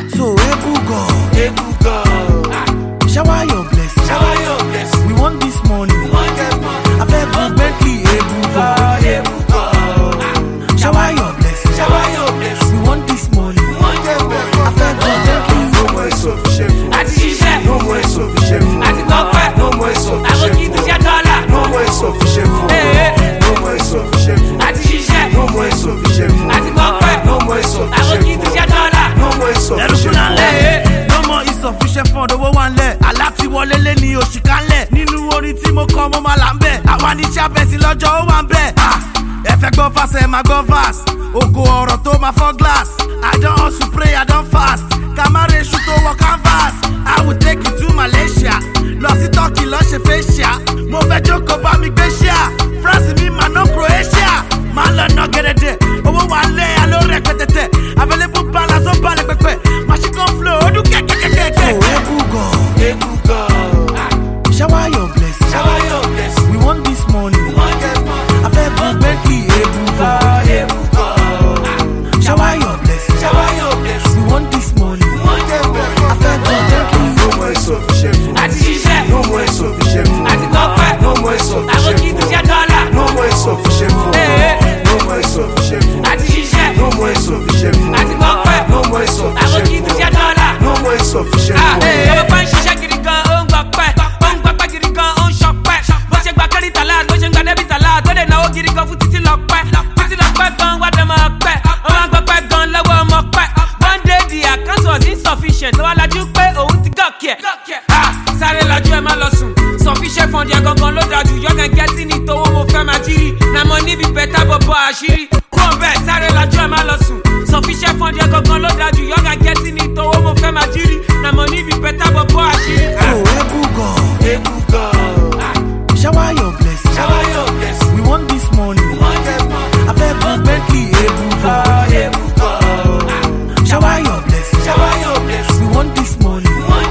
So Ebugo, shower your blessing. We want this money. I beg you, Bentley, Ebugo. Shower your blessing. We want this money. I beg you, Bentley. No more insufficient. Àti ṣiṣẹ́. No more insufficient. Àti tọ́pẹ́. No more insufficient. Àwọn kì í tún ṣe dọ́là. No more insufficient. No more insufficient. Àti ṣiṣẹ́. No more insufficient. Àti tọ́pẹ́. No more insufficient. Àwọn kì í tún ṣe dọ́là. No more insufficient. No more insufficient fund, owó wà ńlẹ̀. Àlá ti wọlé lé ní oṣù kánlẹ̀. Nínú orin tí mo kọ mo máa là ń bẹ̀. Àwa ní sábẹ́sì lọ́jọ́ ó wà ń bẹ̀. Ẹ fẹ́ gbọ́ fásẹ̀ ẹ máa gbọ́ fast. Ògo ọ̀rọ̀ tó máa fọ́ glass. I don hustle pray, I don fast. Kàmáre iṣu tó wọ canvas. I will take you to Malaysia. Lọ sí Turkey lọ ṣe facial. Mo fẹ́ jókòó bá mi gbé ṣíà. France mi máa ná Croatia. Máa lọ ná gẹ́dẹ́dẹ́. Owó wà ńlẹ̀ aló rẹpẹtẹtẹ. Available balance ó balẹ̀ pẹpẹ. Machine gun flow ó dún kẹ́kẹ́kẹ́kẹ́. So Ebugo, shower your blessing. We want this money. I beg you, Bentley, Ebugo. Shower your blessing. We want this money. I beg you, Bentley. No more insufficient. Àti ṣiṣẹ́. No more insufficient. Àti tọ́pẹ́. No more Àwọn kì í tún insufficient. ṣe dọ́là. No more insufficient. No more insufficient. Àti ṣiṣẹ́. No more insufficient. Àti tọ́pẹ́. No more Àwọn kì í tún ṣe insufficient. dọ́là. No more insufficient. Ọmọ pa ń ṣiṣẹ́ gidi gan, ó ń gbọ́ pẹ́. Ó ń gbọ́ pẹ́ gidi gan, ó ń ṣọpẹ́. Bó ṣe gba kẹ́rì tàlá, bó ṣe ń gba débì tàlá. Tó dé náwó gidi gan fún títí lọ pẹ́. Títí lọ pẹ́ gan, wá dẹ̀ máa pẹ́. Ó máa ń gbọ́ pẹ́ gan lọ́wọ́ ọmọ pẹ́. One day the account was insufficient. Lọ́wọ́ lajú pé òun ti gòkè ẹ̀. Sáré lajú ẹ má lọ sùn. Sufficient fund yẹ gangan ló dájú. Yọ̀gàn gẹ́tì ní tówó mo fẹ́ máa jírí. Na mo níbi bẹ́tà bọ̀bọ̀ àṣírí. Kúrò bẹ́ẹ̀ sáré lajú ẹ má lọ sùn. Sufficient fund yẹ gangan ló dájú. Yọ̀gàn gẹ́tì ní tówó mo fẹ́ máa jírí. Na mo níbi bẹ́tà bọ̀bọ̀ àṣírí. So Ebugo, shower your blessing. We want this money. I beg you, Bentley, Ebugo. Shower your blessing. We want this money.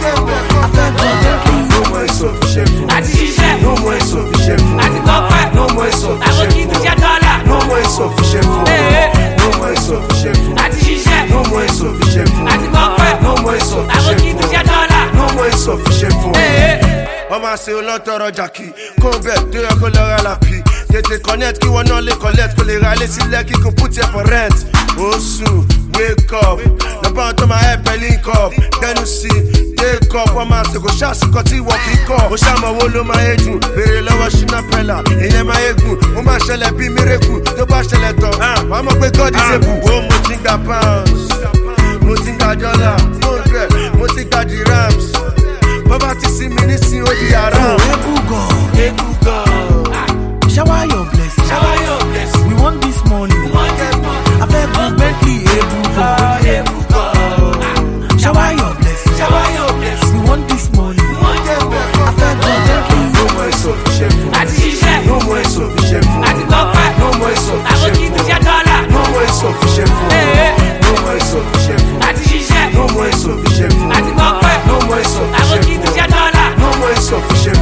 I beg you, Bentley. No more insufficient. Àti ṣiṣẹ́. No more insufficient. Àti tọ́pẹ́. No more Àwọn kì í tún ṣe insufficient. dọ́là. No more insufficient. No more insufficient. Àti ṣiṣẹ́. No more insufficient. Àti tọ́pẹ́. No more Àwọn kì í tún ṣe insufficient. dọ́là. No more insufficient. Wọ́n máa ṣe olóńtọ̀rọ̀ jàkì kó bẹ̀ tó yẹ kó lọ ra làpì. Tètè connect kí wọ́n náà lè collect kó lè ra ilé sílẹ̀ kíkún put here for rent. Oṣù wake up lọ́pọ̀ àwọn tó máa help ẹ link up. Dẹnu sí take up wọ́n máa ṣègò ṣàṣìkò tí wọ́n kì í kọ̀. Ó ṣàmọ̀wó ló máa yé jù béèrè lọ́wọ́ Shina Pella. Ìyẹn máa yé gùn ó máa ṣẹlẹ̀ bí miracle tó bá ṣẹlẹ̀ tán. Wọ́n mọ̀ pé God is able. Wo mo ti gba pounds, mo ti gba dollar, mo ti gba dirhams. Bọ́bá ti sí mi nísìn ó di àrà. So Ebugo, shower your blessing. We want this money. I beg you, Bentley, Ebugo. Shower your blessing. We want this money. I beg you, Bentley. No more insufficient. Àti ṣiṣẹ́. No more insufficient. Àti tọ́pẹ́. No more Àwọn kì í tún ṣe insufficient. dọ́là. No more insufficient. No more insufficient. Àti ṣiṣẹ́. No more insufficient. Àti tọ́pẹ́. No more Àwọn kì í insufficient. tún ṣe dọ́là. No more insufficient.